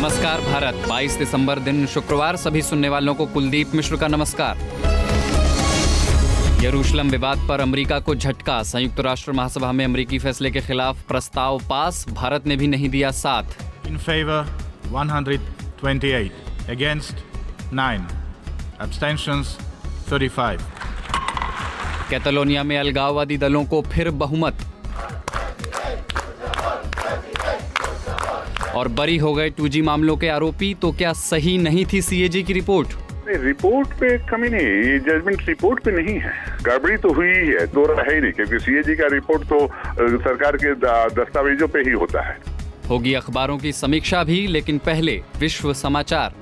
नमस्कार भारत, 22 दिसंबर दिन शुक्रवार। सभी सुनने वालों को कुलदीप मिश्र का नमस्कार। यरूशलेम विवाद पर अमेरिका को झटका। संयुक्त राष्ट्र महासभा में अमेरिकी फैसले के खिलाफ प्रस्ताव पास। भारत ने भी नहीं दिया साथ। In favour 128, against 9, abstentions 35। Catalonia में अलगाववादी दलों को फिर बहुमत। और बरी हो गए 2G मामलों के आरोपी। तो क्या सही नहीं थी सीएजी की रिपोर्ट? रिपोर्ट पे कमी नहीं, ये जजमेंट रिपोर्ट पे नहीं है। गड़बड़ी तो हुई ही है, दो राह ही नहीं, क्योंकि सीएजी का रिपोर्ट तो सरकार के दस्तावेजों पे ही होता है। होगी अखबारों की समीक्षा भी, लेकिन पहले विश्व समाचार।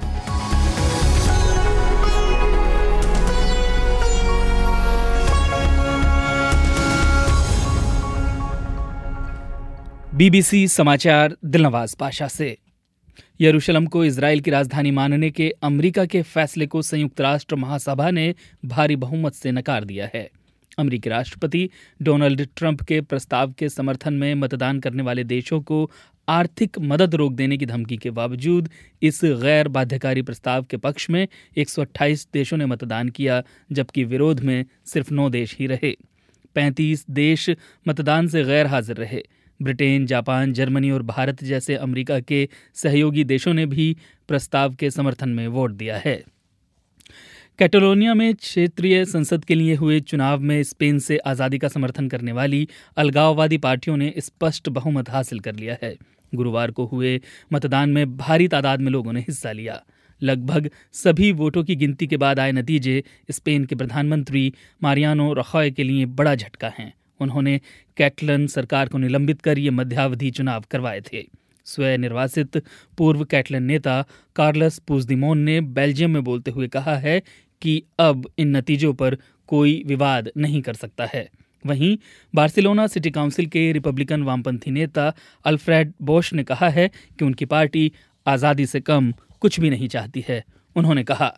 बीबीसी समाचार दिलनवाज पाशा से। यरूशलेम को इजराइल की राजधानी मानने के अमेरिका के फैसले को संयुक्त राष्ट्र महासभा ने भारी बहुमत से नकार दिया है। अमेरिकी राष्ट्रपति डोनाल्ड ट्रंप के प्रस्ताव के समर्थन में मतदान करने वाले देशों को आर्थिक मदद रोक देने की धमकी के बावजूद इस गैर बाध्यकारी प्रस्ताव के पक्ष में 128 देशों ने मतदान किया, जबकि विरोध में सिर्फ 9 देश ही रहे। 35 देश मतदान से गैर हाजिर रहे। ब्रिटेन, जापान, जर्मनी और भारत जैसे अमेरिका के सहयोगी देशों ने भी प्रस्ताव के समर्थन में वोट दिया है। कैटलोनिया में क्षेत्रीय संसद के लिए हुए चुनाव में स्पेन से आज़ादी का समर्थन करने वाली अलगाववादी पार्टियों ने स्पष्ट बहुमत हासिल कर लिया है। गुरुवार को हुए मतदान में भारी तादाद में लोगों ने हिस्सा लिया। लगभग सभी वोटों की गिनती के बाद आए नतीजे स्पेन के प्रधानमंत्री मारियानो रखोय के लिए बड़ा झटका हैं। उन्होंने कैटलन सरकार को निलंबित कर ये मध्यावधि चुनाव करवाए थे। स्वयं निर्वासित पूर्व कैटलन नेता कार्लस पुजदिमोन ने बेल्जियम में बोलते हुए कहा है कि अब इन नतीजों पर कोई विवाद नहीं कर सकता है। वहीं बार्सिलोना सिटी काउंसिल के रिपब्लिकन वामपंथी नेता अल्फ्रेड बोश ने कहा है कि उनकी पार्टी आज़ादी से कम कुछ भी नहीं चाहती है। उन्होंने कहा,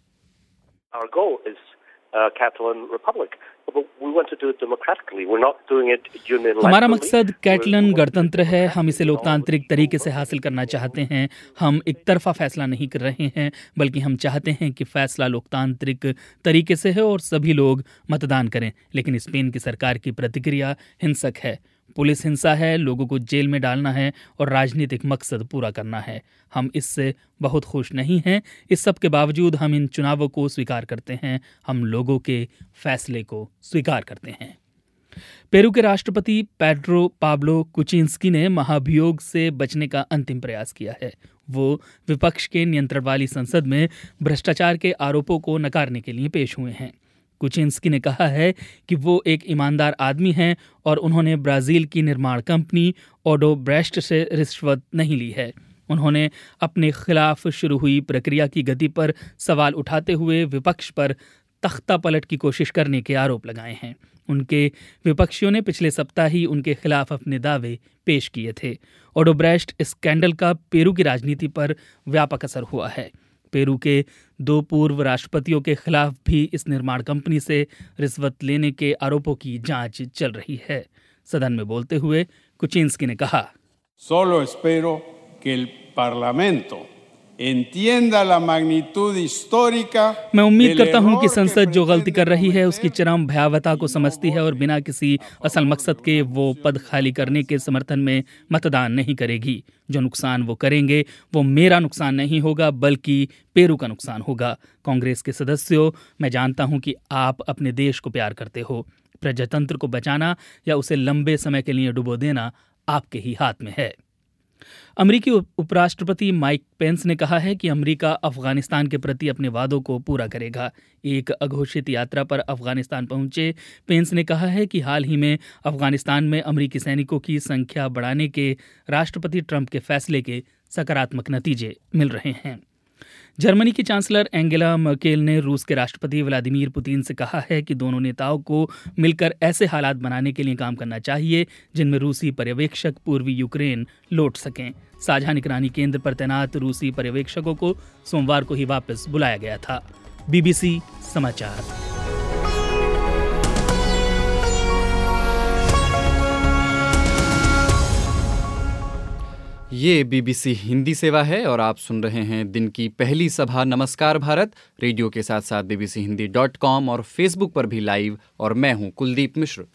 Our goal is Catalan Republic. But we want to do it democratically. We're not doing it unilaterally. हमारा मकसद कैटलन गणतंत्र है। हम इसे लोकतांत्रिक तरीके से हासिल करना चाहते हैं। हम एक तरफा फैसला नहीं कर रहे हैं, बल्कि हम चाहते हैं कि फैसला लोकतांत्रिक तरीके से हो और सभी लोग मतदान करें। लेकिन स्पेन की सरकार की प्रतिक्रिया हिंसक है। पुलिस हिंसा है, लोगों को जेल में डालना है और राजनीतिक मकसद पूरा करना है। हम इससे बहुत खुश नहीं हैं। इस सब के बावजूद हम इन चुनावों को स्वीकार करते हैं। हम लोगों के फैसले को स्वीकार करते हैं। पेरू के राष्ट्रपति पेड्रो पाब्लो कुचिंस्की ने महाभियोग से बचने का अंतिम प्रयास किया है। वो विपक्ष के नियंत्रण वाली संसद में भ्रष्टाचार के आरोपों को नकारने के लिए पेश हुए हैं। कुचिंस्की ने कहा है कि वो एक ईमानदार आदमी हैं और उन्होंने ब्राज़ील की निर्माण कंपनी ओडोब्रेस्ट से रिश्वत नहीं ली है। उन्होंने अपने खिलाफ शुरू हुई प्रक्रिया की गति पर सवाल उठाते हुए विपक्ष पर तख्ता पलट की कोशिश करने के आरोप लगाए हैं। उनके विपक्षियों ने पिछले सप्ताह ही उनके खिलाफ अपने दावे पेश किए थे। ओडोब्रेस्ट स्कैंडल का पेरू की राजनीति पर व्यापक असर हुआ है। पेरू के 2 पूर्व राष्ट्रपतियों के खिलाफ भी इस निर्माण कंपनी से रिश्वत लेने के आरोपों की जांच चल रही है। सदन में बोलते हुए कुचिंस्की ने कहा, Solo espero que el Parlamento entienda la magnitud histórica। मैं उम्मीद करता हूं कि संसद जो गलती कर रही है उसकी चरम भयावहता को समझती है और बिना किसी असल मकसद के वो पद खाली करने के समर्थन में मतदान नहीं करेगी। जो नुकसान वो करेंगे वो मेरा नुकसान नहीं होगा, बल्कि पेरू का नुकसान होगा। कांग्रेस के सदस्यों, मैं जानता हूं कि आप अपने देश को प्यार करते हो। प्रजातंत्र को बचाना या उसे लंबे समय के लिए डुबो देना आपके ही हाथ में है। अमेरिकी उपराष्ट्रपति माइक पेंस ने कहा है कि अमेरिका अफगानिस्तान के प्रति अपने वादों को पूरा करेगा। एक अघोषित यात्रा पर अफगानिस्तान पहुंचे पेंस ने कहा है कि हाल ही में अफगानिस्तान में अमेरिकी सैनिकों की संख्या बढ़ाने के राष्ट्रपति ट्रंप के फैसले के सकारात्मक नतीजे मिल रहे हैं। जर्मनी की चांसलर एंगेला मर्केल ने रूस के राष्ट्रपति व्लादिमीर पुतिन से कहा है कि दोनों नेताओं को मिलकर ऐसे हालात बनाने के लिए काम करना चाहिए जिनमें रूसी पर्यवेक्षक पूर्वी यूक्रेन लौट सकें। साझा निगरानी केंद्र पर तैनात रूसी पर्यवेक्षकों को सोमवार को ही वापस बुलाया गया था। बीबीसी समाचार। ये BBC हिंदी सेवा है और आप सुन रहे हैं दिन की पहली सभा नमस्कार भारत रेडियो के साथ साथ bbchindi.com और फेसबुक पर भी लाइव। और मैं हूं कुलदीप मिश्र।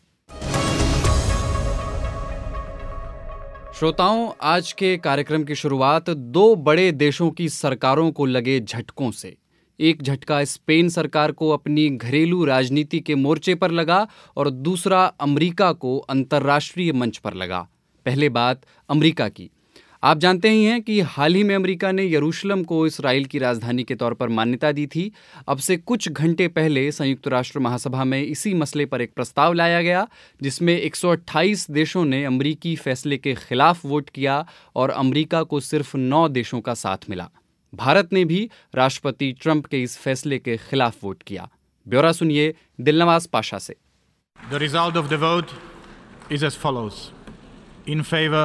श्रोताओं, आज के कार्यक्रम की शुरुआत दो बड़े देशों की सरकारों को लगे झटकों से। एक झटका स्पेन सरकार को अपनी घरेलू राजनीति के मोर्चे पर लगा और दूसरा अमेरिका को अंतर्राष्ट्रीय मंच पर लगा। पहले बात अमेरिका की। आप जानते ही हैं कि हाल ही में अमेरिका ने यरूशलेम को इस्राएल की राजधानी के तौर पर मान्यता दी थी। अब से कुछ घंटे पहले संयुक्त राष्ट्र महासभा में इसी मसले पर एक प्रस्ताव लाया गया, जिसमें 128 देशों ने अमेरिकी फैसले के खिलाफ वोट किया और अमेरिका को सिर्फ 9 देशों का साथ मिला। भारत ने भी राष्ट्रपति ट्रंप के इस फैसले के खिलाफ वोट किया। ब्यौरा सुनिए दिलनवाज पाशा से। The result of the vote is as follows. In favor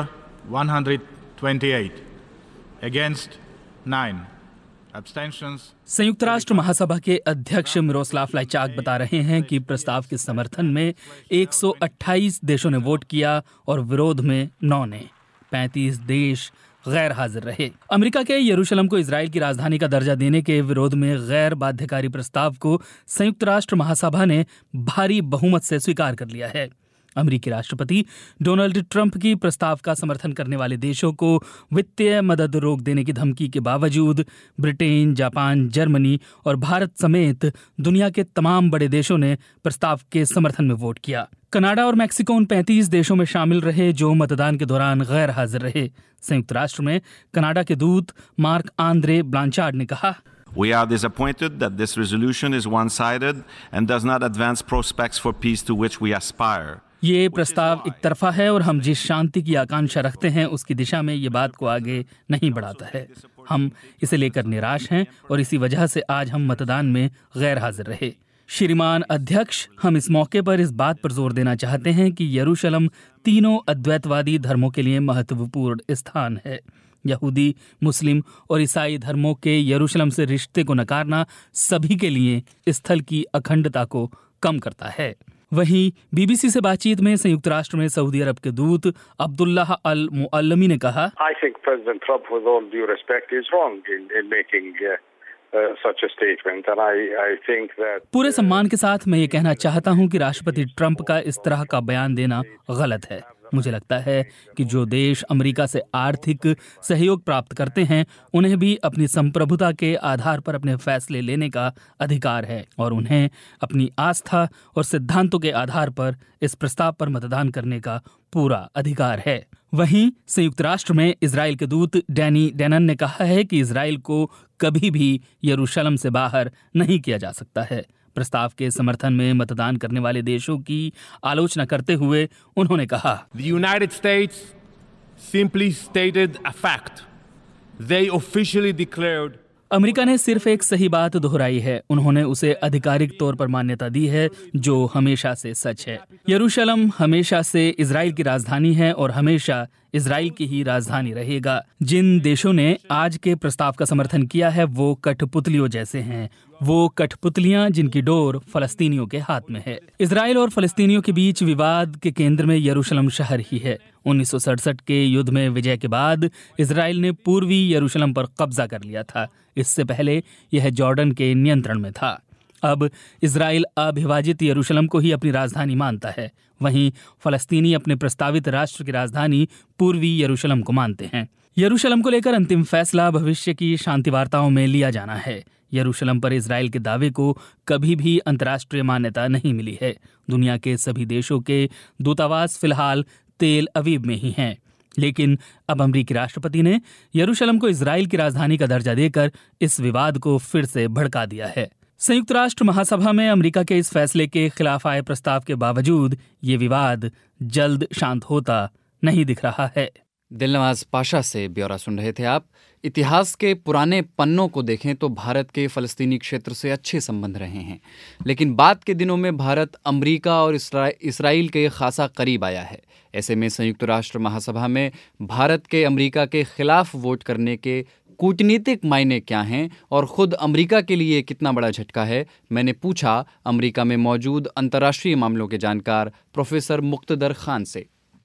128, against 9, abstentions। संयुक्त राष्ट्र महासभा के अध्यक्ष मिरोस्लाव लाइचाक बता रहे हैं कि प्रस्ताव के समर्थन में 128 देशों ने वोट किया और विरोध में 9 ने। 35 देश गैर हाजिर रहे। अमेरिका के यरूशलेम को इजराइल की राजधानी का दर्जा देने के विरोध में गैर बाध्यकारी प्रस्ताव को संयुक्त राष्ट्र महासभा ने भारी बहुमत से स्वीकार कर लिया है। अमेरिकी राष्ट्रपति डोनाल्ड ट्रंप की प्रस्ताव का समर्थन करने वाले देशों को वित्तीय मदद रोक देने की धमकी के बावजूद ब्रिटेन, जापान, जर्मनी और भारत समेत दुनिया के तमाम बड़े देशों ने प्रस्ताव के समर्थन में वोट किया। कनाडा और मैक्सिको उन 35 देशों में शामिल रहे जो मतदान के दौरान गैर हाजिर रहे। संयुक्त राष्ट्र में कनाडा के दूत मार्क आंद्रे ब्लांचार्ड ने कहा, We are disappointed that this resolution is one-sided and does not advance prospects for peace to which we aspire. ये प्रस्ताव एक तरफा है और हम जिस शांति की आकांक्षा रखते हैं उसकी दिशा में ये बात को आगे नहीं बढ़ाता है। हम इसे लेकर निराश हैं और इसी वजह से आज हम मतदान में गैर हाजिर रहे। श्रीमान अध्यक्ष, हम इस मौके पर इस बात पर जोर देना चाहते हैं कि यरूशलेम तीनों अद्वैतवादी धर्मों के लिए महत्वपूर्ण स्थान है। यहूदी, मुस्लिम और ईसाई धर्मों के यरूशलेम से रिश्ते को नकारना सभी के लिए स्थल की अखंडता को कम करता है। वहीं बीबीसी से बातचीत में संयुक्त राष्ट्र में सऊदी अरब के दूत अब्दुल्लाह अल मुअल्लमी ने कहा, I think President Trump, with all due respect, is wrong in making such a statement, and I think that पूरे सम्मान के साथ मैं ये कहना चाहता हूँ कि राष्ट्रपति ट्रंप का इस तरह का बयान देना गलत है। मुझे लगता है कि जो देश अमेरिका से आर्थिक सहयोग प्राप्त करते हैं उन्हें भी अपनी संप्रभुता के आधार पर अपने फैसले लेने का अधिकार है और उन्हें अपनी आस्था और सिद्धांतों के आधार पर इस प्रस्ताव पर मतदान करने का पूरा अधिकार है। वहीं संयुक्त राष्ट्र में इजराइल के दूत डैनी डेनन ने कहा है कि इजराइल को कभी भी यरूशलेम से बाहर नहीं किया जा सकता है। प्रस्ताव के समर्थन में मतदान करने वाले देशों की आलोचना करते हुए उन्होंने कहा, The United States simply stated a fact. They officially declared America ने सिर्फ एक सही बात दोहराई है। उन्होंने उसे आधिकारिक तौर पर मान्यता दी है जो हमेशा से सच है। यरूशलेम हमेशा से इजराइल की राजधानी है और हमेशा इजराइल की ही राजधानी रहेगा। जिन देशों ने आज के प्रस्ताव का समर्थन किया है वो कठपुतलियों जैसे हैं। वो कठपुतलियां जिनकी डोर फलस्तीनियों के हाथ में है। इजराइल और फलस्तीनियों के बीच विवाद के केंद्र में यरूशलेम शहर ही है। 1967 के युद्ध में विजय के बाद इजराइल ने पूर्वी यरूशलेम पर कब्जा कर लिया था। इससे पहले यह जॉर्डन के नियंत्रण में था। अब इजराइल अविभाजित यरूशलेम को ही अपनी राजधानी मानता है। वहीं फलस्तीनी अपने प्रस्तावित राष्ट्र की राजधानी पूर्वी यरूशलेम को मानते हैं। यरूशलेम को लेकर अंतिम फैसला भविष्य की शांति वार्ताओं में लिया जाना है। यरूशलेम पर इजराइल के दावे को कभी भी अंतर्राष्ट्रीय मान्यता नहीं मिली है। दुनिया के सभी देशों के दूतावास फिलहाल तेल अवीव में ही हैं। लेकिन अब अमेरिकी राष्ट्रपति ने यरूशलेम को इजराइल की राजधानी का दर्जा देकर इस विवाद को फिर से भड़का दिया है। संयुक्त राष्ट्र महासभा में अमेरिका के इस फैसले के खिलाफ आए प्रस्ताव के बावजूद ये विवाद जल्द शांत होता नहीं दिख रहा है। दिलनवाज पाशा से ब्यौरा सुन रहे थे आप। इतिहास के पुराने पन्नों को देखें तो भारत के फलस्तीनी क्षेत्र से अच्छे संबंध रहे हैं, लेकिन बाद के दिनों में भारत अमेरिका और इसराइल के खासा करीब आया है। ऐसे में संयुक्त राष्ट्र महासभा में भारत के अमेरिका के खिलाफ वोट करने के कूटनीतिक मायने क्या हैं और खुद अमेरिका के लिए कितना बड़ा झटका है, मैंने पूछा अमेरिका में मौजूद अंतर्राष्ट्रीय मामलों के जानकार प्रोफेसर मुक्तदर खान से।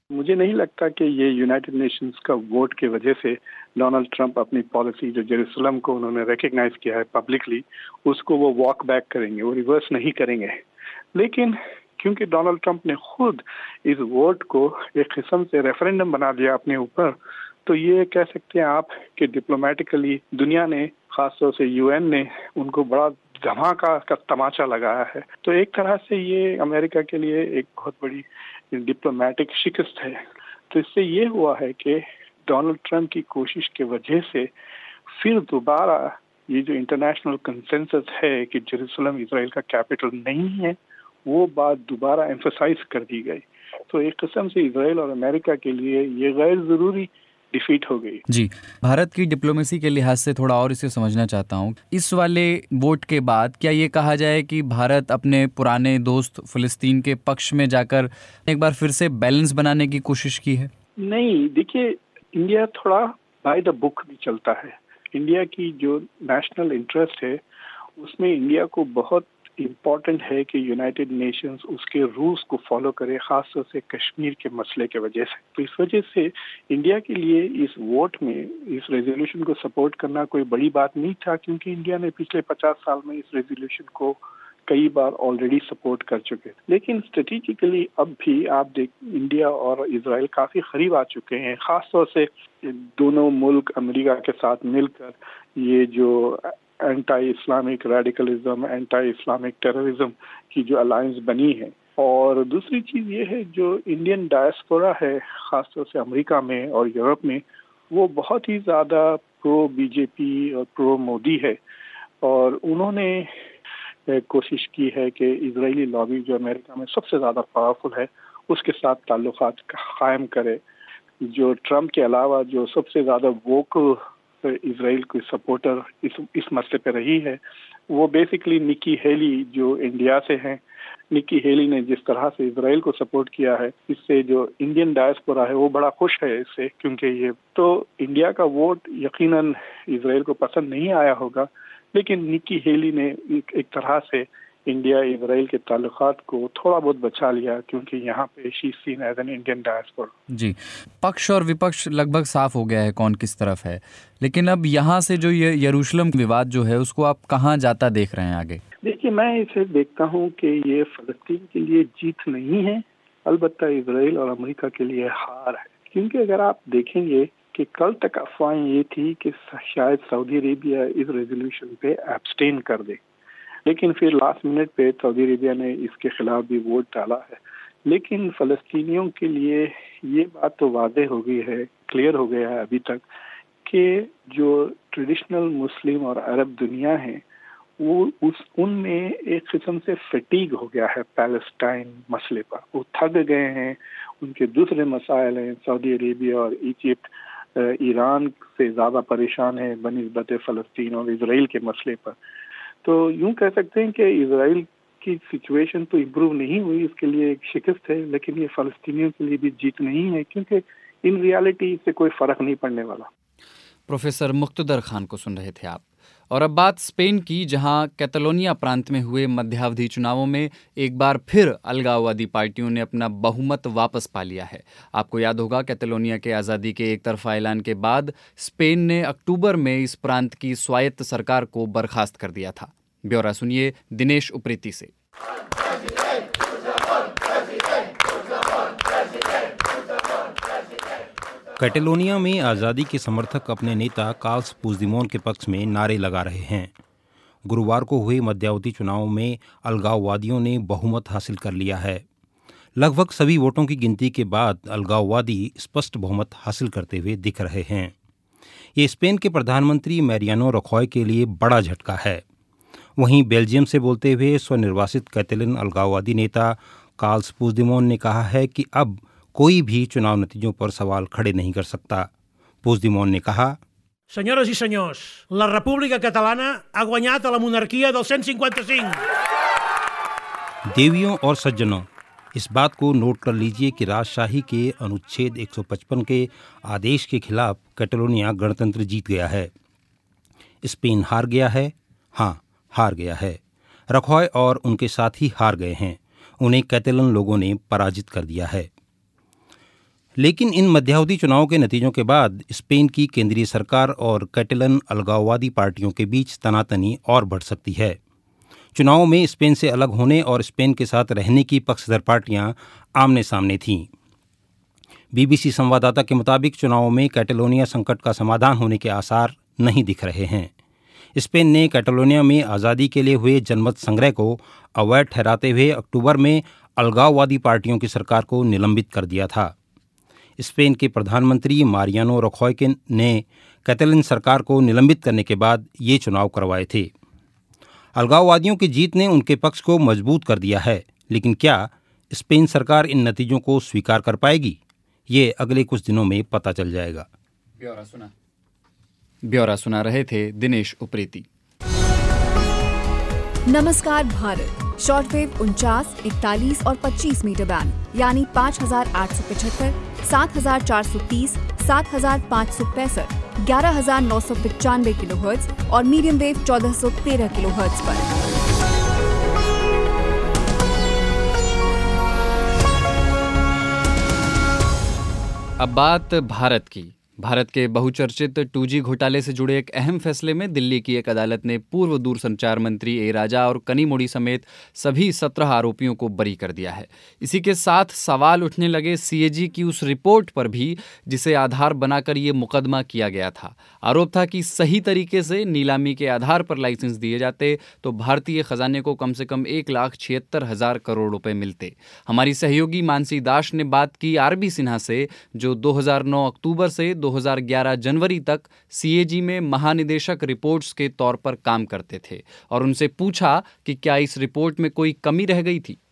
मुझे नहीं लगता कि ये यूनाइटेड नेशंस का वोट की वजह से डोनाल्ड ट्रंप अपनी पॉलिसी जो जेरूसलम को उन्होंने रिकग्नाइज किया है पब्लिकली, उसको वो वॉक बैक करेंगे, वो रिवर्स नहीं करेंगे। लेकिन क्योंकि डोनाल्ड ट्रंप ने खुद इस वोट को एक किस्म से रेफरेंडम बना दिया अपने ऊपर, तो ये कह सकते हैं आप कि डिप्लोमेटिकली दुनिया ने, खासतौर से यूएन ने, उनको बड़ा धमाका का तमाचा लगाया है। तो एक तरह से ये अमेरिका के लिए एक बहुत बड़ी डिप्लोमेटिक शिकस्त है। तो इससे ये हुआ है कि डोनाल्ड ट्रंप की कोशिश की वजह से फिर दोबारा ये जो इंटरनेशनल कंसेंसस है कि जेरूसलम इजराइल का कैपिटल नहीं है, वो बात दोबारा एम्फसाइज कर दी गई। तो एक किस्म से इजराइल और अमेरिका के लिए ये गैर जरूरी डिफीट हो गई। जी, भारत की डिप्लोमेसी के लिहाज से थोड़ा और इसे समझना चाहता हूँ। इस वाले वोट के बाद क्या ये कहा जाए कि भारत अपने पुराने दोस्त फिलिस्तीन के पक्ष में जाकर एक बार फिर से बैलेंस बनाने की कोशिश की है? नहीं, देखिए, इंडिया थोड़ा बाय द बुक भी चलता है। इंडिया की जो नेशनल इंटरेस्ट है उसमें इंडिया को बहुत इम्पोर्टेंट है कि यूनाइटेड नेशंस उसके रूल्स को फॉलो करे, खासतौर से कश्मीर के मसले के वजह से। तो इस वजह से इंडिया के लिए इस वोट में इस रेजोल्यूशन को सपोर्ट करना कोई बड़ी बात नहीं था, क्योंकि इंडिया ने पिछले 50 साल में इस रेजोल्यूशन को कई बार ऑलरेडी सपोर्ट कर चुके। लेकिन स्ट्रेटेजिकली अब भी आप देख, इंडिया और इजराइल काफी करीब आ चुके हैं। खासतौर से दोनों मुल्क अमेरिका के साथ मिलकर ये जो anti Islamic radicalism, anti Islamic terrorism की जो अलायंस बनी है। और दूसरी चीज ये है, जो इंडियन डायस्पोरा है खासतौर से अमेरिका में और यूरोप में, वो बहुत ही ज्यादा प्रो बीजेपी और प्रो मोदी है। और उन्होंने कोशिश की है कि इजरायली लॉबी जो अमेरिका में सबसे ज्यादा पावरफुल है उसके साथ ताल्लुकात कायम करे। जो ट्रम्प के अलावा जो सबसे ज्यादा वोकल इजराइल की सपोर्टर इस मसले पे रही है, वो बेसिकली निकी हेली जो इंडिया से हैं। निकी हेली ने जिस तरह से इजराइल को सपोर्ट किया है, इससे जो इंडियन डायस्पोरा है वो बड़ा खुश है इससे, क्योंकि ये तो इंडिया का वोट यकीनन इजराइल को पसंद नहीं आया होगा, लेकिन निकी हेली ने एक तरह से इंडिया इजराइल के ताल्लुकात को थोड़ा बहुत बचा लिया, क्योंकि यहाँ पे she seen as an Indian diaspora. जी, पक्ष और विपक्ष लगभग साफ हो गया है कौन किस तरफ है, लेकिन अब यहाँ से जो ये यरूशलेम विवाद जो है उसको आप कहाँ जाता देख रहे हैं आगे? देखिए, मैं इसे देखता हूँ कि ये फलस्तीन के लिए जीत नहीं है, अलबत्ता इजराइल और अमेरिका के लिए हार है। क्योंकि अगर आप देखेंगे कि कल तक अफवाहें ये थी कि शायद सऊदी अरेबिया इस रेजोल्यूशन पे एब्सटेन कर दे, लेकिन फिर लास्ट मिनट पे सऊदी अरेबिया ने इसके खिलाफ भी वोट डाला है। लेकिन फलस्तीनियों के लिए ये बात तो वादे हो गई है, क्लियर हो गया है अभी तक, कि जो ट्रेडिशनल मुस्लिम और अरब दुनिया है वो उनमें एक किस्म से फटीग हो गया है पैलेस्टाइन मसले पर। वो थक गए हैं, उनके दूसरे मसाइल हैं, सऊदी अरेबिया और इजिप्ट ईरान से ज़्यादा परेशान है बनिस्बत फ़लस्तीन और इजराइल के मसले पर। तो यूं कह सकते हैं कि इजराइल की सिचुएशन तो इम्प्रूव नहीं हुई, इसके लिए एक शिकस्त है, लेकिन ये फ़लस्तीनियों के लिए भी जीत नहीं है, क्योंकि इन रियलिटी से कोई फ़र्क नहीं पड़ने वाला। प्रोफेसर मुक्तदर खान को सुन रहे थे आप। और अब बात स्पेन की, जहां कैटलोनिया प्रांत में हुए मध्यावधि चुनावों में एक बार फिर अलगाववादी पार्टियों ने अपना बहुमत वापस पा लिया है। आपको याद होगा, कैटलोनिया के आज़ादी के एक तरफा ऐलान के बाद स्पेन ने अक्टूबर में इस प्रांत की स्वायत्त सरकार को बर्खास्त कर दिया था। ब्यौरा सुनिए दिनेश उप्रेती से। कैटलोनिया में आज़ादी के समर्थक अपने नेता कार्ल्स पुigdemont के पक्ष में नारे लगा रहे हैं। गुरुवार को हुए मध्यावधि चुनावों में अलगाववादियों ने बहुमत हासिल कर लिया है। लगभग सभी वोटों की गिनती के बाद अलगाववादी स्पष्ट बहुमत हासिल करते हुए दिख रहे हैं। ये स्पेन के प्रधानमंत्री मैरियानो रखॉय के लिए बड़ा झटका है। वहीं बेल्जियम से बोलते हुए स्वनिर्वासित कैटलन अलगाववादी नेता कार्ल्स पुigdemont ने कहा है कि अब कोई भी चुनाव नतीजों पर सवाल खड़े नहीं कर सकता। पुigdemont ने कहा, Senyores i senyors, la República Catalana ha guanyat a la monarquia del 155। देवियों और सज्जनों, इस बात को नोट कर लीजिए कि राजशाही के अनुच्छेद 155 के आदेश के खिलाफ कैटलोनिया गणतंत्र जीत गया है। स्पेन हार गया है, हाँ हार गया है। रखॉय और उनके साथी हार गए हैं। उन्हें कैटलन लोगों ने पराजित कर दिया है। लेकिन इन मध्यावधि चुनावों के नतीजों के बाद स्पेन की केंद्रीय सरकार और कैटलन अलगाववादी पार्टियों के बीच तनातनी और बढ़ सकती है। चुनावों में स्पेन से अलग होने और स्पेन के साथ रहने की पक्षधर पार्टियां आमने सामने थीं। बीबीसी संवाददाता के मुताबिक चुनावों में कैटलोनिया संकट का समाधान होने के आसार नहीं दिख रहे हैं। स्पेन ने कैटलोनिया में आज़ादी के लिए हुए जनमत संग्रह को अवैध ठहराते हुए अक्टूबर में अलगाववादी पार्टियों की सरकार को निलंबित कर दिया था। स्पेन के प्रधानमंत्री मारियानो रखोय ने कैटलन सरकार को निलंबित करने के बाद ये चुनाव करवाए थे। अलगाववादियों की जीत ने उनके पक्ष को मजबूत कर दिया है, लेकिन क्या स्पेन सरकार इन नतीजों को स्वीकार कर पाएगी? ये अगले कुछ दिनों में पता चल जाएगा। ब्यौरा सुना रहे थे दिनेश उप्रेती। नमस्कार भारत, शॉर्टवेव 49, 41 और 25 मीटर बैंड यानी 5875, 7430, 7565, 11995 किलोहर्ट्ज और मीडियम वेव 1413 किलोहर्ट्ज पर। अब बात भारत की। भारत के बहुचर्चित 2G घोटाले से जुड़े एक अहम फैसले में दिल्ली की एक अदालत ने पूर्व दूरसंचार मंत्री ए राजा और कनिमोड़ी समेत सभी 17 आरोपियों को बरी कर दिया है। इसी के साथ सवाल उठने लगे CAG की उस रिपोर्ट पर भी जिसे आधार बनाकर ये मुकदमा किया गया था। आरोप था कि सही तरीके से नीलामी के आधार पर लाइसेंस दिए जाते तो भारतीय खजाने को कम से कम 1,76,000 करोड़ रुपए मिलते। हमारी सहयोगी मानसी दास ने बात की RB सिन्हा से, जो 2009 अक्टूबर से 2011 जनवरी तक CAG में महानिदेशक रिपोर्ट्स के तौर पर काम करते थे, और उनसे पूछा कि क्या इस रिपोर्ट में कोई कमी रह गई थी।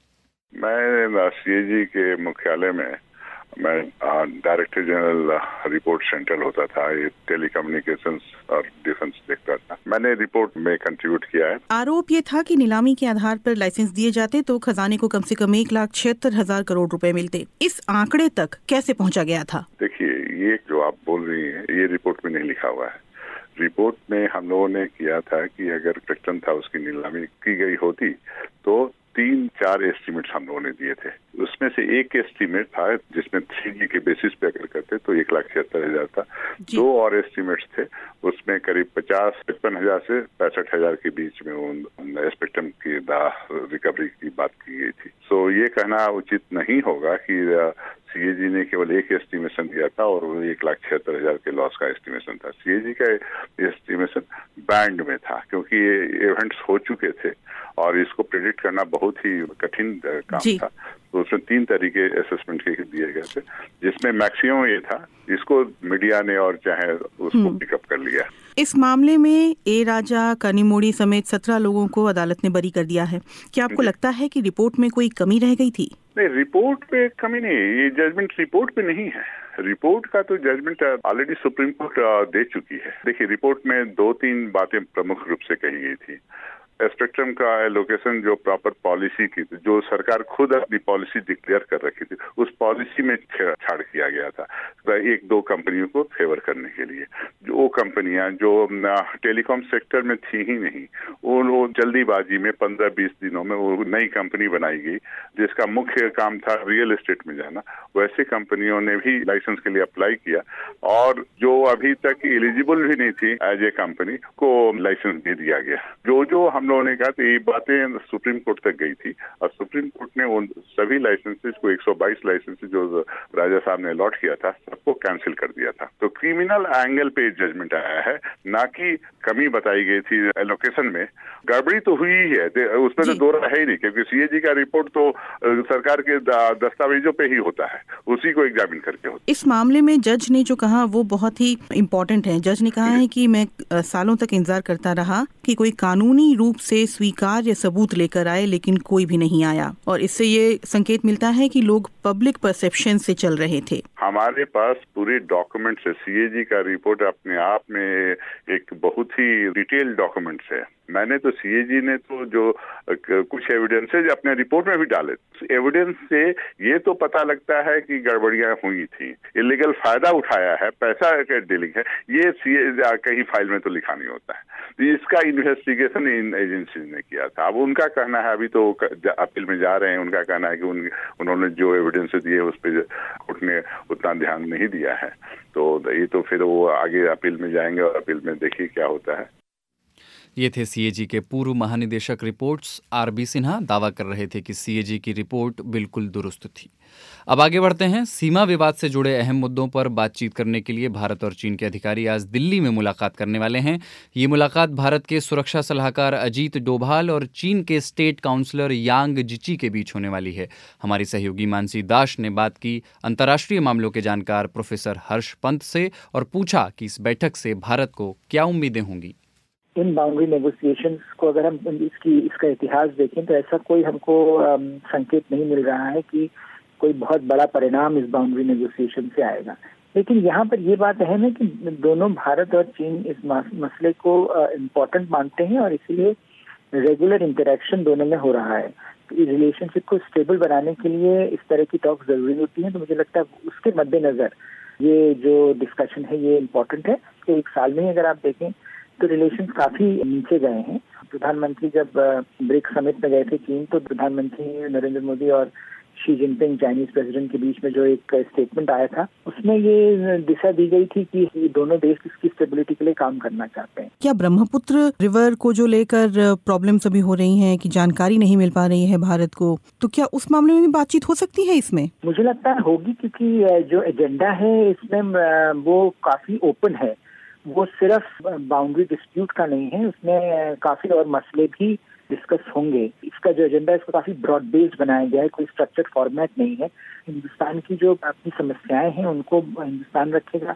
मैं CAG के मुख्यालय में मैं डायरेक्टर जनरल रिपोर्ट सेंट्रल होता था, ये टेलीकम्युनिकेशंस और डिफेंस देखता था। मैंने रिपोर्ट में कंट्रीब्यूट किया है। आरोप ये था कि नीलामी के आधार पर लाइसेंस दिए जाते तो खजाने को कम से कम 1,76,000 करोड़ रुपए मिलते। इस आंकड़े तक कैसे पहुंचा गया था? देखिए, ये जो आप बोल रही हैं ये रिपोर्ट में नहीं लिखा हुआ है। रिपोर्ट में हम लोगों ने किया था कि अगर स्पेक्ट्रम था उसकी नीलामी की गई होती तो 3-4 एस्टीमेट्स हम लोगों ने दिए थे। उसमें से एक एस्टीमेट था जिसमें 3G के बेसिस पे अगर करते तो 1,76,000 था। 2 और एस्टीमेट्स थे, उसमें करीब 55,000 से 65,000 के बीच में स्पेक्ट्रम की रिकवरी की बात की गई थी। सो ये कहना उचित नहीं होगा कि CAG ने केवल एक एस्टिमेशन दिया था और वो 1,76,000 के लॉस का एस्टिमेशन था। CAG का एस्टिमेशन बैंड में था क्योंकि ये इवेंट्स हो चुके थे और इसको प्रेडिक्ट करना बहुत ही कठिन काम था। तो उसमें 3 तरीके असेसमेंट के दिए गए थे, जिसमें मैक्सिमम ये था, इसको मीडिया ने और चाहे उसको पिकअप कर लिया। इस मामले में ए राजा, कनिमोड़ी समेत 17 लोगों को अदालत ने बरी कर दिया है। क्या आपको लगता है कि रिपोर्ट में कोई कमी रह गई थी? नहीं, रिपोर्ट पे कमी नहीं, ये जजमेंट रिपोर्ट पे नहीं है। रिपोर्ट का तो जजमेंट ऑलरेडी सुप्रीम कोर्ट दे चुकी है। देखिए, रिपोर्ट में 2-3 बातें प्रमुख रूप से कही गई थी। स्पेक्ट्रम का एलोकेशन जो प्रॉपर पॉलिसी की थी, जो सरकार खुद अपनी पॉलिसी डिक्लेयर कर रखी थी, उस पॉलिसी में छेड़छाड़ किया गया था 1-2 कंपनियों को फेवर करने के लिए। जो वो कंपनियां जो टेलीकॉम सेक्टर में थी ही नहीं, वो जल्दीबाजी में 15-20 दिनों में वो नई कंपनी बनाई गई जिसका मुख्य काम था रियल एस्टेट में जाना। वैसे कंपनियों ने भी लाइसेंस के लिए अप्लाई किया और जो अभी तक एलिजिबल भी नहीं थी एज ए कंपनी को लाइसेंस दे दिया गया। जो हम लोगों ने कहा तो ये बातें सुप्रीम कोर्ट तक गई थी और सुप्रीम कोर्ट ने उन सभी लाइसेंसेस को 122 लाइसेंसेस जो राजा साहब ने अलॉट किया था सबको कैंसिल कर दिया था। तो क्रिमिनल एंगल पे जजमेंट आया है, ना कि कमी बताई गई थी एलोकेशन में। गड़बड़ी तो हुई ही है, उसमें तो दो राय है ही नहीं, क्योंकि CAG का रिपोर्ट तो सरकार के दस्तावेजों पे ही होता है, उसी को एग्जामिन करके होता है। इस मामले में जज ने जो कहा वो बहुत ही इम्पोर्टेंट है। जज ने कहा है कि मैं सालों तक इंतजार करता रहा कि कोई कानूनी रूप से स्वीकार्य सबूत लेकर आए, लेकिन कोई भी नहीं आया, और इससे ये संकेत मिलता है कि लोग पब्लिक परसेप्शन से चल रहे थे। हमारे पास पूरे डॉक्यूमेंट्स है। CAG का रिपोर्ट अपने आप में एक बहुत ही डिटेल्ड डॉक्यूमेंट्स है। मैंने तो CAG ने तो जो कुछ एविडेंसेज अपने रिपोर्ट में भी डाले, एविडेंस से ये तो पता लगता है कि गड़बड़ियां हुई थी, इलीगल फायदा उठाया है, पैसा का डीलिंग है, ये कहीं फाइल में तो लिखा नहीं होता है। इसका इन्वेस्टिगेशन इन एजेंसी ने किया था। अब उनका कहना है, अभी तो अपील में जा रहे हैं, उनका कहना है कि उन्होंने जो एविडेंस दिए उस पर कोर्ट ने उतना ध्यान नहीं दिया है। तो ये तो फिर वो आगे अपील में जाएंगे और अपील में देखिए क्या होता है। ये थे सीएजी के पूर्व महानिदेशक रिपोर्ट्स आरबी सिन्हा। दावा कर रहे थे कि सीएजी की रिपोर्ट बिल्कुल दुरुस्त थी। अब आगे बढ़ते हैं। सीमा विवाद से जुड़े अहम मुद्दों पर बातचीत करने के लिए भारत और चीन के अधिकारी आज दिल्ली में मुलाकात करने वाले हैं। ये मुलाकात भारत के सुरक्षा सलाहकार अजीत डोभाल और चीन के स्टेट काउंसलर यांग जिची के बीच होने वाली है। हमारी सहयोगी मानसी दास ने बात की अंतर्राष्ट्रीय मामलों के जानकार प्रोफेसर हर्ष पंत से और पूछा कि इस बैठक से भारत को क्या उम्मीदें होंगी। इन बाउंड्री नेगोशिएशंस को अगर हम इसका इतिहास देखें तो ऐसा कोई हमको संकेत नहीं मिल रहा है कि कोई बहुत बड़ा परिणाम इस बाउंड्री नेगोशिएशन से आएगा। लेकिन यहाँ पर ये बात अहम है कि दोनों भारत और चीन इस मसले को इम्पोर्टेंट मानते हैं और इसीलिए रेगुलर इंटरेक्शन दोनों में हो रहा है। तो इस रिलेशनशिप को स्टेबल बनाने के लिए इस तरह की टॉक जरूरी होती है। तो मुझे लगता है उसके मद्देनजर ये जो डिस्कशन है ये इम्पोर्टेंट है कि एक साल में अगर आप देखें तो रिलेशंस काफी नीचे गए हैं। प्रधानमंत्री जब ब्रिक्स समिट में गए थे चीन, तो प्रधानमंत्री नरेंद्र मोदी और शी जिनपिंग चाइनीज प्रेसिडेंट के बीच में जो एक स्टेटमेंट आया था उसमें ये दिशा दी गई थी कि दोनों देश इसकी स्टेबिलिटी के लिए काम करना चाहते हैं। क्या ब्रह्मपुत्र रिवर को जो लेकर प्रॉब्लम्स अभी हो रही हैं कि जानकारी नहीं मिल पा रही है भारत को, तो क्या उस मामले में भी बातचीत हो सकती है इसमें? मुझे लगता है होगी, क्योंकि जो एजेंडा है इसमें वो काफी ओपन है। वो सिर्फ बाउंड्री डिस्प्यूट का नहीं है, उसमें काफी और मसले भी डिस्कस होंगे। इसका जो एजेंडा है इसको काफी ब्रॉड बेस्ड बनाया गया है, कोई स्ट्रक्चर्ड फॉर्मेट नहीं है। हिंदुस्तान की जो अपनी समस्याएं हैं उनको हिंदुस्तान रखेगा,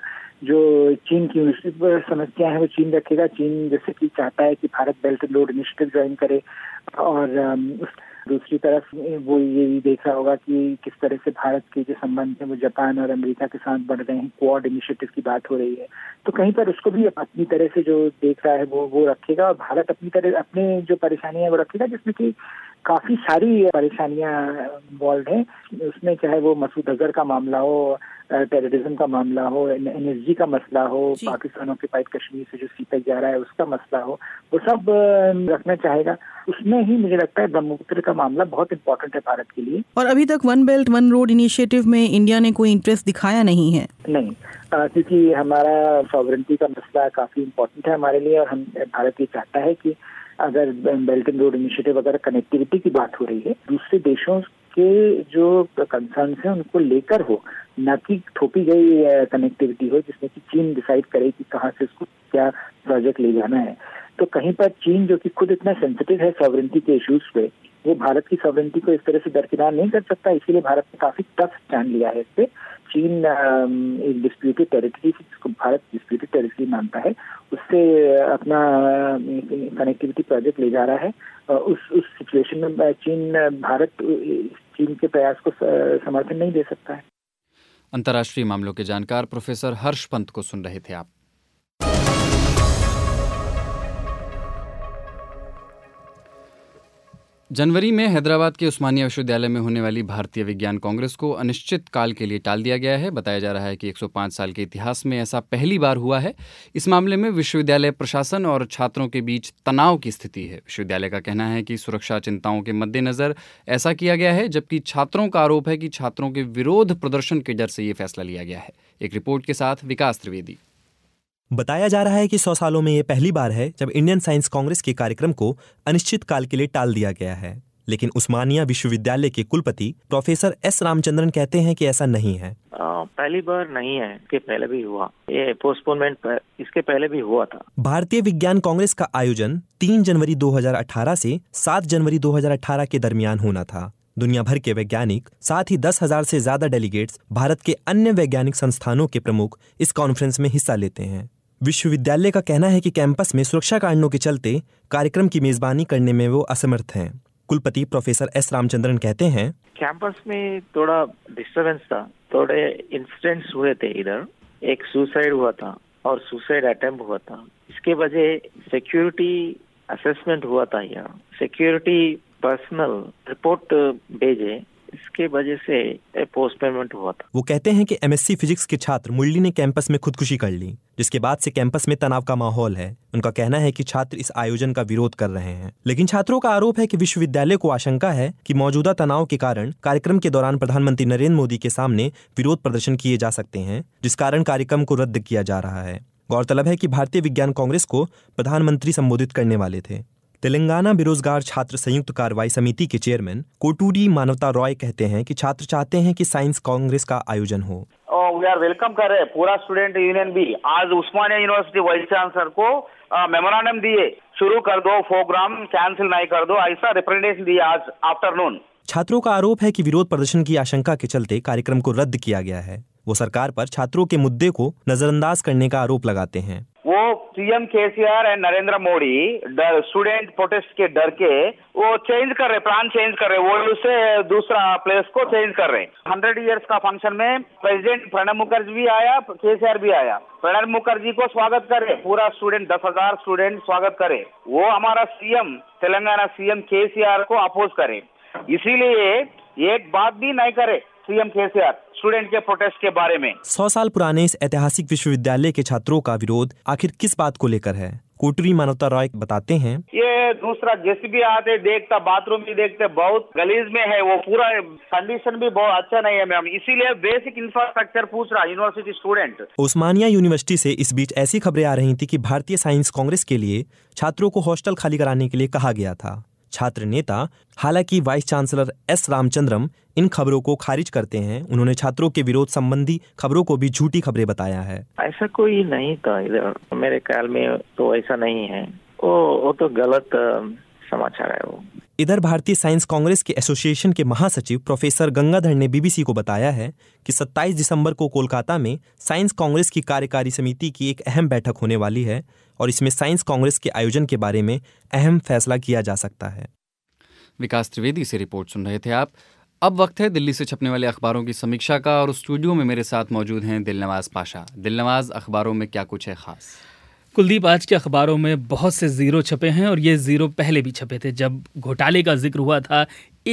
जो चीन की समस्याएं हैं वो चीन रखेगा। चीन जैसे कि चाहता है कि Bharat belt and road initiative join करे, और दूसरी तरफ वो ये भी देख रहा होगा कि किस तरह से भारत के जो संबंध है वो जापान और अमेरिका के साथ बढ़ रहे हैं। क्वाड इनिशिएटिव की बात हो रही है, तो कहीं पर उसको भी अपनी तरह से जो देख रहा है वो रखेगा, और भारत अपनी तरह अपने जो परेशानियां वो रखेगा, जिसमें कि काफी सारी परेशानियां इन्वॉल्व हैं। उसमें चाहे वो मसूद अजहर का मामला हो, टेररिज्म का मामला हो, एनएसजी का मसला हो, पाकिस्तान ऑक्यूपाइड कश्मीर से जो सीपैक जा रहा है उसका मसला हो, वो सब रखना चाहेगा। उसमें ही मुझे लगता है ब्रह्मपुत्र का मामला बहुत इम्पोर्टेंट है भारत के लिए। और अभी तक one belt one road initiative में इंडिया ने कोई इंटरेस्ट दिखाया नहीं है। नहीं, क्योंकि हमारा सॉवरेनिटी का मसला काफी इम्पोर्टेंट है हमारे लिए, और हम भारत ये चाहता है कि अगर बेल्ट एंड रोड इनिशिएटिव, अगर कनेक्टिविटी की बात हो रही है, दूसरे देशों के जो कंसर्न्स हैं उनको लेकर हो, न कि थोपी गई कनेक्टिविटी हो जिसमें कि चीन डिसाइड करे कि कहाँ से उसको क्या प्रोजेक्ट ले जाना है। तो कहीं पर चीन जो कि खुद इतना सेंसिटिव है सॉवरेनिटी के इश्यूज पे, वो भारत की सॉवरेनिटी को इस तरह से दरकिनार नहीं कर सकता। इसीलिए भारत ने काफी टफ स्टैंड लिया है इस पे। चीन एक डिस्प्यूटेड टेरिटरी, जिसको भारत डिस्प्यूटेड टेरिटरी मानता है, उससे अपना कनेक्टिविटी प्रोजेक्ट ले जा रहा है। उस सिचुएशन में चीन के प्रयास को समर्थन नहीं दे सकता है। अंतर्राष्ट्रीय मामलों के जानकार प्रोफेसर हर्ष पंत को सुन रहे थे आप। जनवरी में हैदराबाद के उस्मानिया विश्वविद्यालय में होने वाली भारतीय विज्ञान कांग्रेस को अनिश्चित काल के लिए टाल दिया गया है। बताया जा रहा है कि 105 साल के इतिहास में ऐसा पहली बार हुआ है। इस मामले में विश्वविद्यालय प्रशासन और छात्रों के बीच तनाव की स्थिति है। विश्वविद्यालय का कहना है कि सुरक्षा चिंताओं के मद्देनजर ऐसा किया गया है, जबकि छात्रों का आरोप है कि छात्रों के विरोध प्रदर्शन के डर से ये फैसला लिया गया है। एक रिपोर्ट के साथ विकास त्रिवेदी। बताया जा रहा है कि 100 सालों में यह पहली बार है जब इंडियन साइंस कांग्रेस के कार्यक्रम को अनिश्चित काल के लिए टाल दिया गया है। लेकिन उस्मानिया विश्वविद्यालय के कुलपति प्रोफेसर एस रामचंद्रन कहते हैं कि ऐसा नहीं है। पहली बार नहीं है, इसके पहले भी हुआ, ये पोस्टपोनमेंट इसके पहले भी हुआ था। भारतीय विज्ञान कांग्रेस का आयोजन 3 जनवरी 2018 से 7 जनवरी 2018 के दरमियान होना था। दुनिया भर के वैज्ञानिक, साथ ही 10,000 से ज्यादा डेलीगेट्स, भारत के अन्य वैज्ञानिक संस्थानों के प्रमुख इस कॉन्फ्रेंस में हिस्सा लेते हैं। विश्वविद्यालय का कहना है कि कैंपस में सुरक्षा कारणों के चलते कार्यक्रम की मेजबानी करने में वो असमर्थ हैं। कुलपति प्रोफेसर एस रामचंद्रन कहते हैं, कैंपस में थोड़ा डिस्टर्बेंस था, थोड़े इंसिडेंट्स हुए थे। इधर एक सुसाइड हुआ था और सुसाइड अटेम्प्ट हुआ था। इसके वजह सिक्योरिटी असेसमेंट हुआ था। यहाँ सिक्योरिटी पर्सनल रिपोर्ट भेजे, इसके वजह से पोस्टपोनमेंट हुआ था। वो कहते हैं कि एमएससी फिजिक्स के छात्र मुरली ने कैंपस में खुदकुशी कर ली, जिसके बाद से कैंपस में तनाव का माहौल है। उनका कहना है कि छात्र इस आयोजन का विरोध कर रहे हैं, लेकिन छात्रों का आरोप है कि विश्वविद्यालय को आशंका है कि मौजूदा तनाव के कारण कार्यक्रम के दौरान प्रधानमंत्री नरेंद्र मोदी के सामने विरोध प्रदर्शन किए जा सकते हैं, जिस कारण कार्यक्रम को रद्द किया जा रहा है। गौरतलब है कि भारतीय विज्ञान कांग्रेस को प्रधानमंत्री संबोधित करने वाले थे। तेलंगाना बेरोजगार छात्र संयुक्त कार्रवाई समिति के चेयरमैन कोटूरी मानवता रॉय कहते हैं कि छात्र चाहते हैं कि साइंस कांग्रेस का आयोजन हो। वी आर वेलकम कर रहे हैं, पूरा स्टूडेंट यूनियन भी आज उस्मानिया यूनिवर्सिटी वाइस चांसलर को मेमोरेंडम दिए, शुरू कर दो प्रोग्राम, कैंसिल नहीं कर दो, ऐसा रिप्रेजेंटेशन दिया आज आफ्टरनून। छात्रों का आरोप है कि विरोध प्रदर्शन की आशंका के चलते कार्यक्रम को रद्द किया गया है। वो सरकार पर छात्रों के मुद्दे को नजरअंदाज करने का आरोप लगाते हैं। वो CM KCR and Narendra Modi student protest के डर के वो चेंज कर रहे, प्लान चेंज कर रहे, वो उससे दूसरा प्लेस को चेंज कर रहे। 100 इयर्स का फंक्शन में प्रेसिडेंट प्रणब मुखर्जी भी आया, केसीआर भी आया। प्रणब मुखर्जी को स्वागत करे, पूरा स्टूडेंट 10,000 स्टूडेंट स्वागत करे। वो हमारा सीएम तेलंगाना सीएम केसीआर को अपोज करे, इसीलिए एक बात भी नहीं करे सीएम केसीआर स्टूडेंट के प्रोटेस्ट के बारे में। 100 साल पुराने इस ऐतिहासिक विश्वविद्यालय के छात्रों का विरोध आखिर किस बात को लेकर है? कोटरी मानवता रॉय बताते हैं, ये दूसरा गेस्ट भी आते, देखता बाथरूम भी देखते, बहुत गलीज में है, वो पूरा कंडीशन भी बहुत अच्छा नहीं है मैम, इसीलिए बेसिक इंफ्रास्ट्रक्चर पूछ रहा यूनिवर्सिटी स्टूडेंट। उस्मानिया यूनिवर्सिटी से इस बीच ऐसी खबरें आ रही थी कि भारतीय साइंस कांग्रेस के लिए छात्रों को हॉस्टल खाली कराने के लिए कहा गया था। छात्र नेता, हालांकि वाइस चांसलर एस रामचंद्रम इन खबरों को खारिज करते हैं। उन्होंने छात्रों के विरोध संबंधी खबरों को भी झूठी खबरें बताया है। ऐसा कोई नहीं था इधर, मेरे ख्याल में तो ऐसा नहीं है, वो तो गलत समाचार है वो। इधर भारतीय साइंस कांग्रेस के एसोसिएशन के महासचिव प्रोफेसर गंगाधर ने बीबीसी को बताया है कि 27 दिसंबर को कोलकाता में साइंस कांग्रेस की कार्यकारी समिति की एक अहम बैठक होने वाली है और इसमें साइंस कांग्रेस के आयोजन के बारे में अहम फैसला किया जा सकता है। विकास त्रिवेदी से रिपोर्ट सुन रहे थे आप। अब वक्त है दिल्ली से छपने वाले अखबारों की समीक्षा का और स्टूडियो में मेरे साथ मौजूद हैं दिलनवाज पाशा। दिलनवाज, अखबारों में क्या कुछ है खास? कुलदीप, आज के अखबारों में बहुत से जीरो छपे हैं और ये जीरो पहले भी छपे थे। जब घोटाले का जिक्र हुआ था,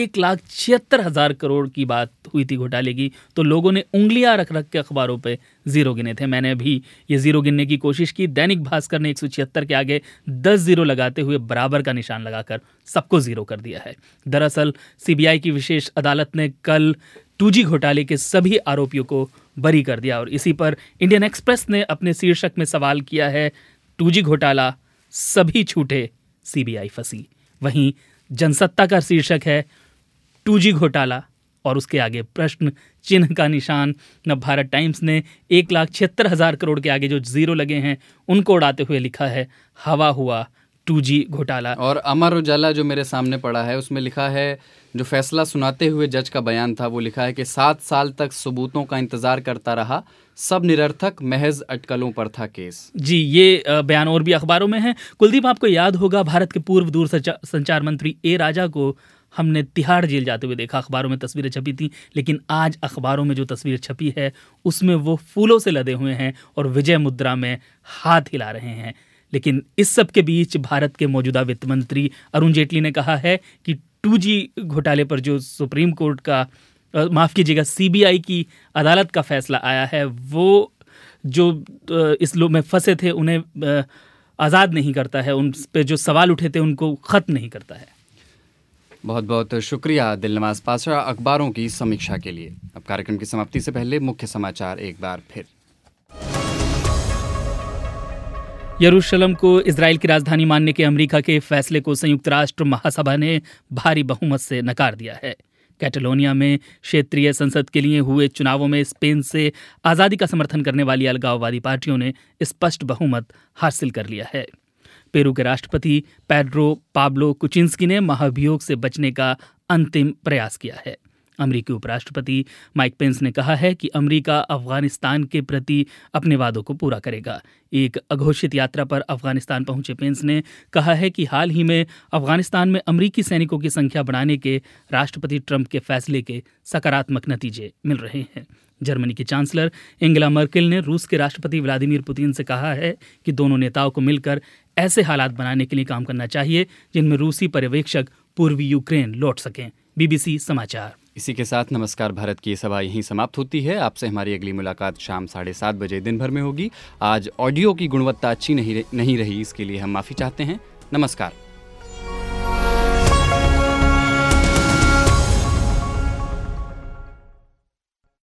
1,76,000 करोड़ की बात हुई थी घोटाले की, तो लोगों ने उंगलियां रख रख के अखबारों पे जीरो गिने थे। मैंने भी ये जीरो गिनने की कोशिश की। दैनिक भास्कर ने 176 के आगे 10 जीरो लगाते हुए बराबर का निशान लगाकर सबको जीरो कर दिया है। दरअसल सीबीआई की विशेष अदालत ने कल 2G घोटाले के सभी आरोपियों को बरी कर दिया और इसी पर इंडियन एक्सप्रेस ने अपने शीर्षक में सवाल किया है, 2G घोटाला सभी छूटे, सीबीआई फंसी। वहीं जनसत्ता का शीर्षक है 2G घोटाला और उसके आगे प्रश्न चिन्ह का निशान। नवभारत टाइम्स ने 1,76,000 करोड़ के आगे जो जीरो लगे हैं उनको उड़ाते हुए लिखा है, हवा हुआ 2G घोटाला। और अमर उजाला जो मेरे सामने पड़ा है उसमें लिखा है, जो फैसला सुनाते हुए जज का बयान था वो लिखा है कि 7 साल तक सबूतों का इंतजार करता रहा, सब निरर्थक, महज अटकलों पर था केस। जी, ये बयान और भी अखबारों में है। कुलदीप, आपको याद होगा भारत के पूर्व दूरसंचार मंत्री ए राजा को हमने तिहाड़ जेल जाते हुए देखा। अखबारों में तस्वीरें छपी थी, लेकिन आज अखबारों में जो तस्वीर छपी है उसमें वो फूलों से लदे हुए हैं और विजय मुद्रा में हाथ हिला रहे हैं। लेकिन इस सब के बीच भारत के मौजूदा वित्त मंत्री अरुण जेटली ने कहा है कि 2G घोटाले पर जो सुप्रीम कोर्ट का सीबीआई की अदालत का फैसला आया है, वो जो इस लोग में फंसे थे उन्हें आज़ाद नहीं करता है, उन पे जो सवाल उठे थे उनको ख़त्म नहीं करता है। बहुत बहुत शुक्रिया दिलनवाज पाशा अखबारों की समीक्षा के लिए। अब कार्यक्रम की समाप्ति से पहले मुख्य समाचार एक बार फिर। यरूशलेम को इजराइल की राजधानी मानने के अमेरिका के फैसले को संयुक्त राष्ट्र महासभा ने भारी बहुमत से नकार दिया है। कैटलोनिया में क्षेत्रीय संसद के लिए हुए चुनावों में स्पेन से आज़ादी का समर्थन करने वाली अलगाववादी पार्टियों ने स्पष्ट बहुमत हासिल कर लिया है। पेरू के राष्ट्रपति पेड्रो पाब्लो कुचिंस्की ने महाभियोग से बचने का अंतिम प्रयास किया है। अमेरिकी उपराष्ट्रपति माइक पेंस ने कहा है कि अमेरिका अफगानिस्तान के प्रति अपने वादों को पूरा करेगा। एक अघोषित यात्रा पर अफगानिस्तान पहुंचे पेंस ने कहा है कि हाल ही में अफगानिस्तान में अमेरिकी सैनिकों की संख्या बढ़ाने के राष्ट्रपति ट्रंप के फैसले के सकारात्मक नतीजे मिल रहे हैं। जर्मनी की चांसलर एंगेला मर्केल ने रूस के राष्ट्रपति व्लादिमीर पुतिन से कहा है कि दोनों नेताओं को मिलकर ऐसे हालात बनाने के लिए काम करना चाहिए जिनमें रूसी पर्यवेक्षक पूर्वी यूक्रेन लौट सकें। बीबीसी समाचार। इसी के साथ नमस्कार भारत की ये सभा यहीं समाप्त होती है। आपसे हमारी अगली मुलाकात शाम 7:30 बजे दिन भर में होगी। आज ऑडियो की गुणवत्ता अच्छी नहीं रही, इसके लिए हम माफ़ी चाहते हैं। नमस्कार।